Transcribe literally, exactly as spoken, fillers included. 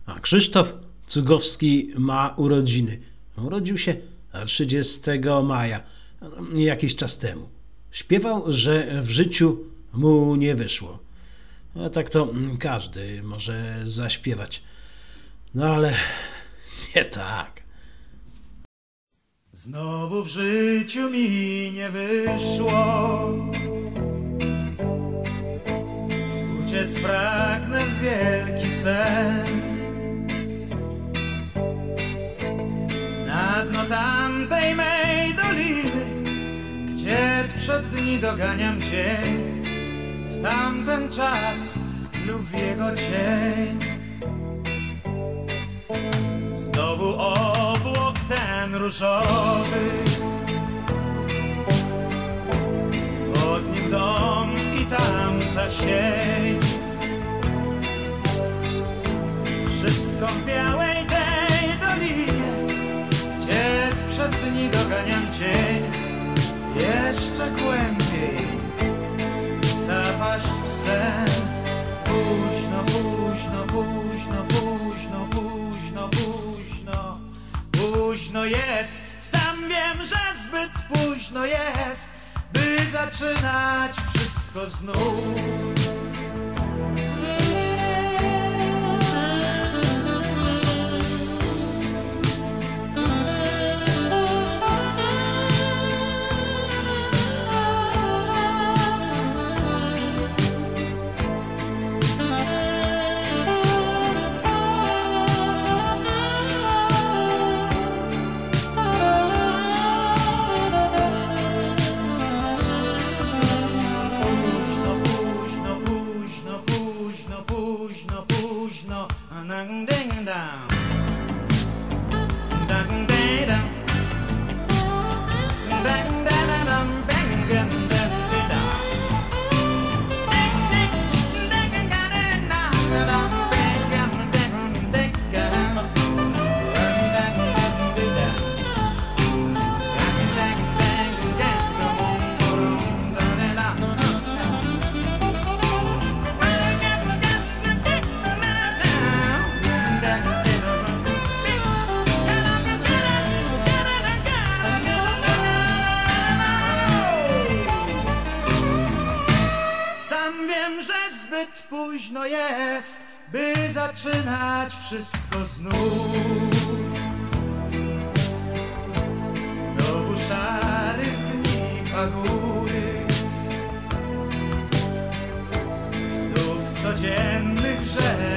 A Krzysztof Cugowski ma urodziny. Urodził się trzydziestego maja, jakiś czas temu. Śpiewał, że w życiu mu nie wyszło. No, tak to każdy może zaśpiewać. No ale nie tak. Znowu w życiu mi nie wyszło. Uciec pragnę w wielki sen. Na dno tamtej mej doliny, gdzie sprzed dni doganiam dzień, w tamten czas lub w jego cień. Znowu obłok ten różowy, od nim dom i tamta sień. Wszystko w białej tej dolinie, gdzie sprzed dni doganiam dzień. Jeszcze głębiej zapaść w sen. Późno, późno, późno, późno, późno, późno. Późno jest, sam wiem, że zbyt późno jest, by zaczynać wszystko znów. Późno jest, by zaczynać wszystko znów. Znowu szarych dni pagury, znów codziennych grzech.